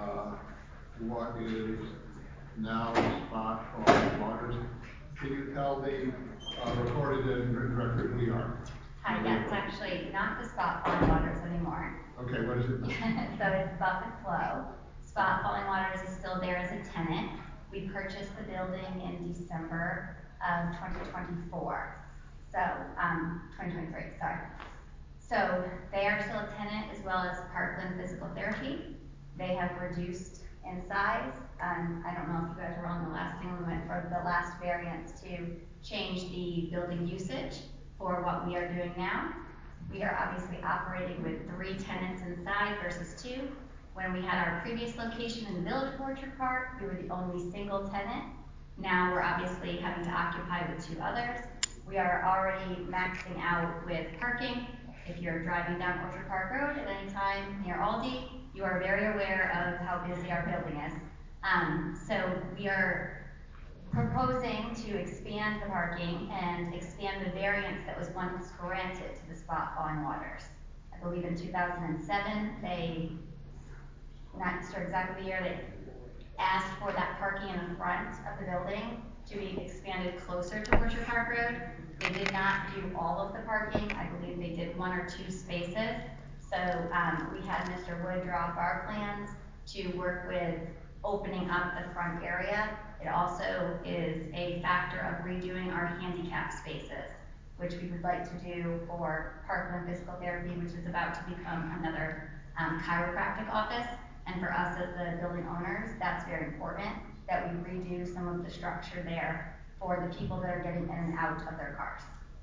what is now a spot on Waters. Can you tell the recorded and written record who we are? Hi, yeah, it's actually not the Spot Falling Waters anymore. Okay, what is it? So it's Buffett Flow. Spot Falling Waters is still there as a tenant. We purchased the building in December of 2024. So, 2023, sorry. So they are still a tenant as well as Parkland Physical Therapy. They have reduced in size. I don't know if you guys were on the last thing, we went for the last variance to change the building usage for what we are doing now. We are obviously operating with 3 tenants inside versus 2. When we had our previous location in the Village of Orchard Park, we were the only single tenant. Now we're obviously having to occupy with 2 others. We are already maxing out with parking. If you're driving down Orchard Park Road at any time near Aldi, you are very aware of how busy our building is. So we are proposing to expand the parking and expand the variance that was once granted to the Spot Falling Waters. I believe in 2007, they, not sure exactly the year, they asked for that parking in the front of the building to be expanded closer to Orchard Park Road. They did not do all of the parking. I believe they did 1 or 2 spaces. So we had Mr. Wood draw up our plans to work with opening up the front area. It also is a factor of redoing our handicap spaces, which we would like to do for Parkland Physical Therapy, which is about to become another chiropractic office. And for us as the building owners, that's very important that we redo some of the structure there for the people that are getting in and out of their cars.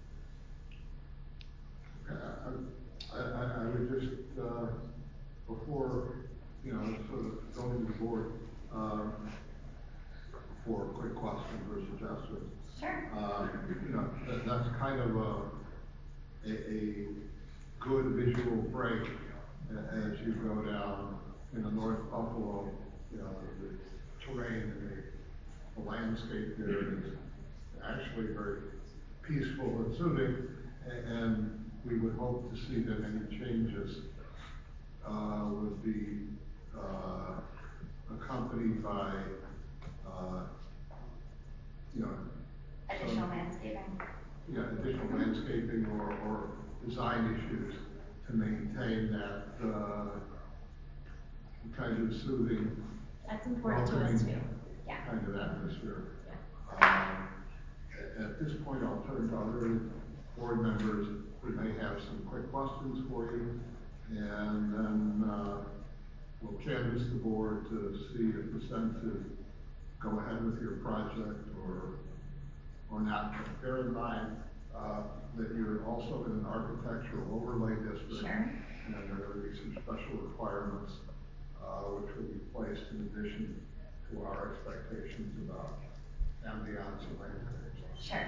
I would just, before, sort of going to the board for quick questions or suggestions. Sure. That's kind of a good visual break as you go down North Buffalo. The terrain and the landscape there is actually very peaceful and soothing, and we would hope to see that any changes would be accompanied by additional landscaping. Yeah, additional landscaping or design issues to maintain that kind of soothing, that's important to us too. Yeah. Kind of atmosphere. Yeah. At this point, I'll turn to other board members who may have some quick questions for you, and then we'll canvass the board to see if the sense is go ahead with your project or not. Bear in mind that you're also in an architectural overlay district, sure. And there will be some special requirements which will be placed in addition to our expectations about ambiance and landscapes. Sure.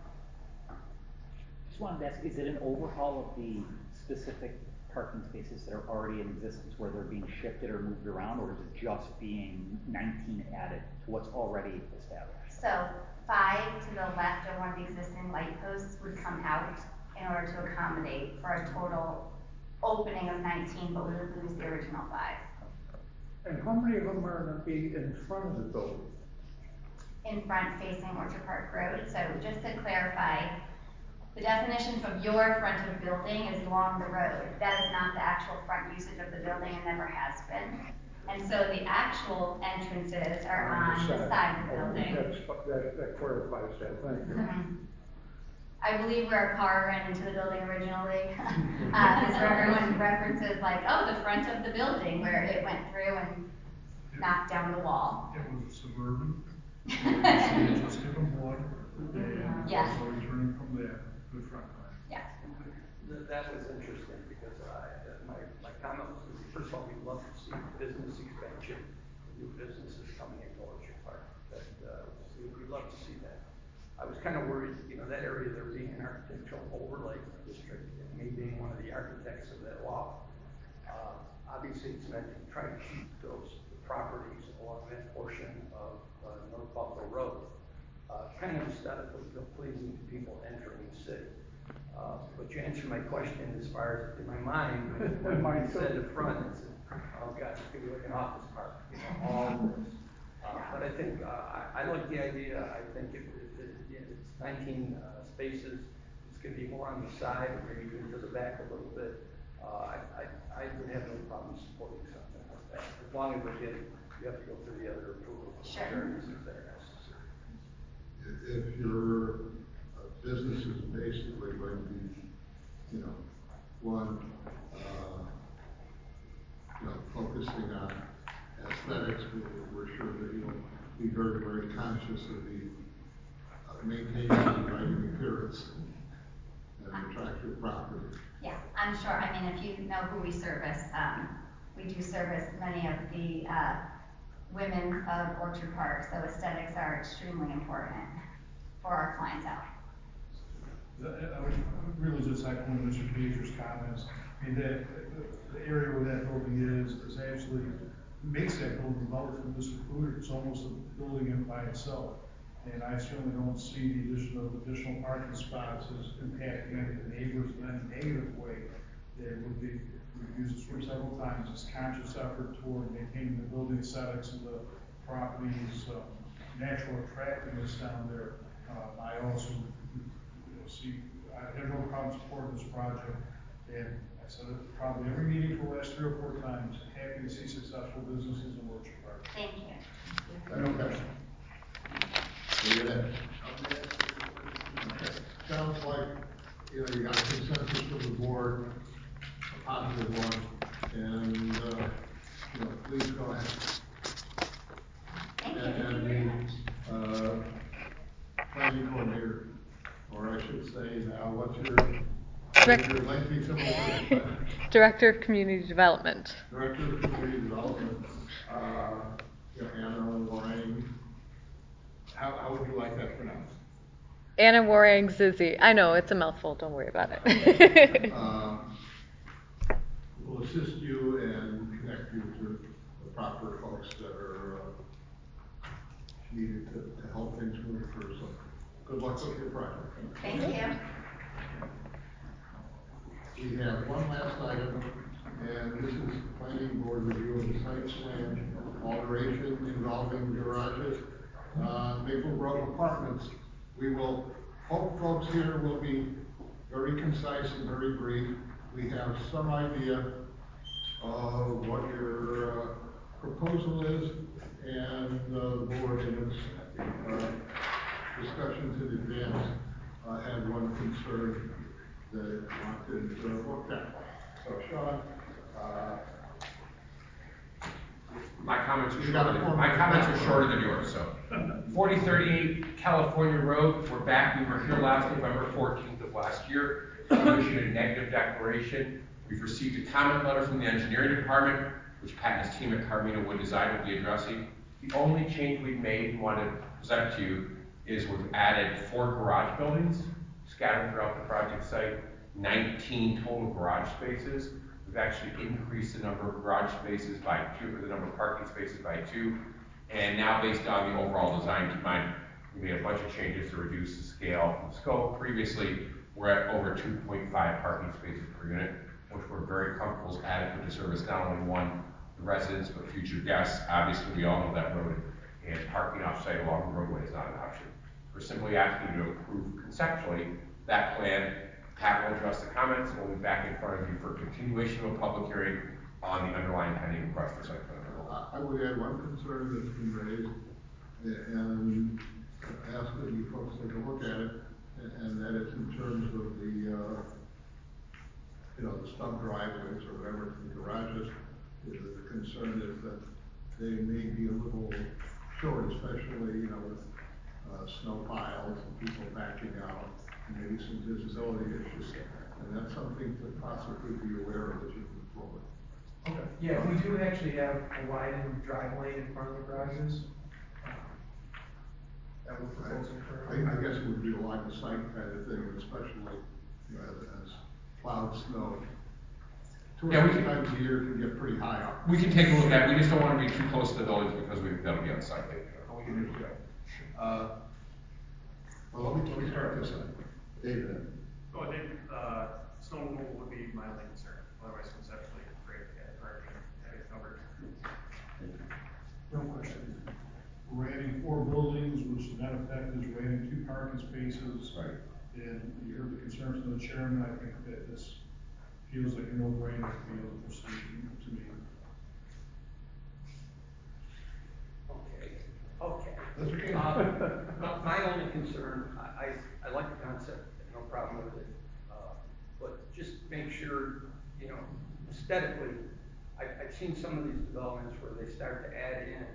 Just wanted to ask, is it an overhaul of the specific parking spaces that are already in existence where they're being shifted or moved around, or is it just being 19 added to what's already established? So 5 to the left of one of the existing light posts would come out, in order to accommodate for a total opening of 19, but we would lose the original 5. And how many of them are going to be in front of the building? In front facing Orchard Park Road. So just to clarify, the definition of your front of building is along the road. That is not the actual front usage of the building and never has been. And so the actual entrances are on the side of the building. That clarifies that, thank you. I believe where a car ran into the building originally is where everyone references like, oh, the front of the building where it went through and knocked down the wall. It was suburban. Just hit them one, and yes. So returning from there to the front line. Yes. That was interesting because my comment was, first of all, we'd love to see business expansion, new businesses coming into Orchard Park. We'd love to see that. I was kind of worried, that area there being an architectural overlay district, and me being one of the architects of that law. Obviously, it's meant to try to keep those properties along that portion of North Buffalo Road kind of aesthetically pleasing to people entering the city. But you answered my question as far as in my mind, when you said the front, it said, oh gosh, it's going to be like an office park, all of this. But I think I like the idea. I think it's 19 spaces. It's going to be more on the side, or maybe even to the back a little bit. I would have no problem supporting something like that, as long as you have to go through the other approvals and variances that are necessary. If your business is basically going to be, focusing on aesthetics, we're sure that you'll be very, very conscious of the maintaining the inviting appearance and attractive property. Yeah, I'm sure. I mean, if you know who we service, we do service many of the women of Orchard Park, so aesthetics are extremely important for our clientele. I would really just echoing Mr. Pager's comments. I mean, the area where that building is actually makes that building relatively secluded. It's almost a building in by itself. And I certainly don't see the addition of additional parking spots as impacting any of the neighbors in any negative way. It would be, we've used this word several times, it's conscious effort toward maintaining the building aesthetics of the property's natural attractiveness down there. I also I have no problem supporting this project. And I said it probably every meeting for the last 3 or 4 times. Happy to see successful businesses in Orchard Park. Thank you. Okay. Sounds like you got consensus from the board, a positive one, and please go ahead. And the planning coordinator, or I should say now, what's your lengthy civil Director of Community Development. Director of Community Development, Anna Lorraine. How would you like that pronounced? Anna Warang-Zizzi. I know, it's a mouthful. Don't worry about it. We'll assist you and connect you to the proper folks that are needed to help things move through. So good luck with your project. Thank you. We have one last item, and this is planning board review of the site plan alteration involving garages. Maple Grove Apartments. We will hope folks here will be very concise and very brief. We have some idea of what your proposal is, and the board in its discussions in advance had one concern that it wanted looked at. So Sean, my comments are shorter than yours. So 4038 California Road, we're back. We were here last November 14th of last year. We issued a negative declaration. We've received a comment letter from the engineering department, which Pat and his team at Carmina Wood Design will be addressing. The only change we've made and want to present to you is we've added 4 garage buildings scattered throughout the project site, 19 total garage spaces. We've actually increased the number of garage spaces by 2, or the number of parking spaces by 2. And now, based on the overall design, keep in mind, we made a bunch of changes to reduce the scale and scope. Previously, we're at over 2.5 parking spaces per unit, which we're very comfortable is adequate to service not only one, the residents, but future guests. Obviously, we all know that road, and parking off-site along the roadway is not an option. We're simply asking you to approve conceptually that plan. Pat will address the comments, and we'll be back in front of you for continuation of a public hearing on the underlying pending request for site plan approval. I would add one concern that's been raised, and ask that you folks take a look at it, and that is in terms of the, the stub driveways or whatever, the garages. The concern is that they may be a little short, especially, with snow piles and people backing out, and maybe some visibility issues. And that's something to possibly be aware of as you move forward. Okay. Yeah, we do actually have a widened driveway in front of the garages. That we're proposing for. I guess it would be a line of sight kind of thing, especially as plowed snow. Two or three times a year can get pretty high up. We can take a look at it. We just don't want to be too close to the buildings because we've got to be on site. We can do that. Well, let me start this side. David. Oh, David, snow removal would be my only concern. Otherwise, conceptually, great, parking, it's covered. No question. We're adding 4 buildings, which the net effect is we're adding 2 parking spaces. Right. And you heard the concerns of the chairman. I think that this feels like a no-brainer to be able to proceed to me. Okay. That's okay. My only concern, I like the concept, no problem with it. But just make sure, aesthetically, I've seen some of these developments where they start to add in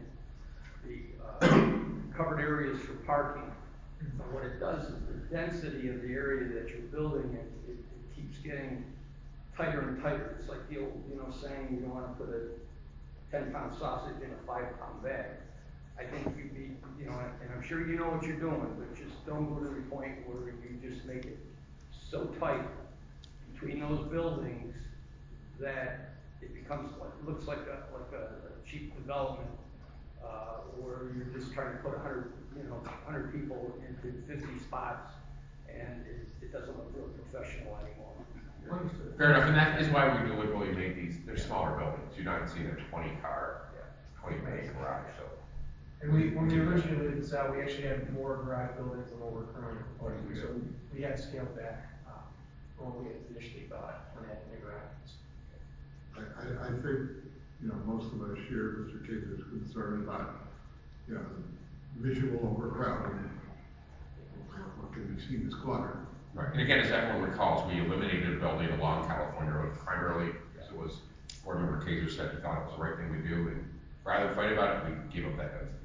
the covered areas for parking. And what it does is the density of the area that you're building, it keeps getting tighter and tighter. It's like the old, saying you don't want to put a 10-pound sausage in a 5-pound bag. I think you'd be, and I'm sure you know what you're doing, but just don't go to the point where you just make it so tight between those buildings that it becomes looks like a cheap development where you're just trying to put 100 people into 50 spots, and it doesn't look real professional anymore. Fair enough, and that is why we deliberately made these. They're smaller buildings. You're not seeing a 20 bay garage. So. And when we originally laid this out, we actually had more garage buildings than what we're currently proposing. So we had scaled back from what we had initially thought when adding the garages. I think, most of us share Mr. Kaiser's concern about, visual overcrowding. What can be seen as clutter. Right. And again, as everyone recalls, we eliminated a building along California Road primarily because it was, Board Member Kaiser said he thought it was the right thing to do, and rather than fight about it, we gave up that density.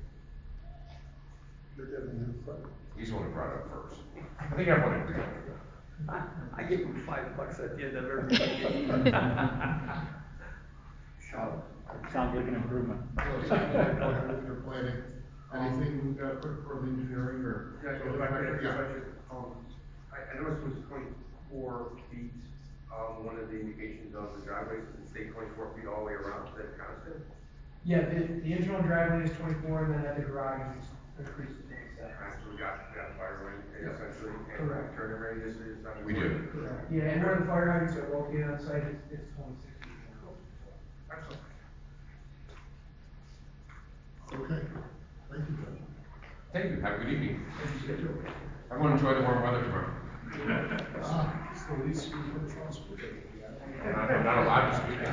He's the one who brought it up first. I think everyone agrees on it. I give him $5 at the end of every meeting. Sounds like an improvement. You're planning anything for the engineering or? Yeah, if I could answer your question. I noticed it was 24 feet. One of the indications of the driveway is stay 24 feet all the way around. Is that constant? Yeah, the internal driveway is 24, and then at the garage it's increased to 27. So we got fire lane essentially. Correct. And turning radius is We do. Correct. Yeah, and where the fire hydrants are located on site, it's 26 feet. Excellent. Okay. Thank you, Judge. Thank you. Have a good evening. Everyone enjoy the warm weather tomorrow. It's the least responsible. I'm not allowed to speak.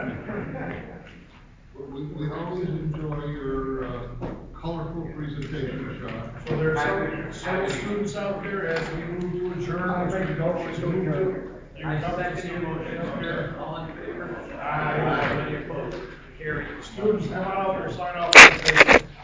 We always enjoy your colorful presentation, Sean. So there are several students out there as we move to adjourn. I'd like to go to adjourn. You would like to see a motion.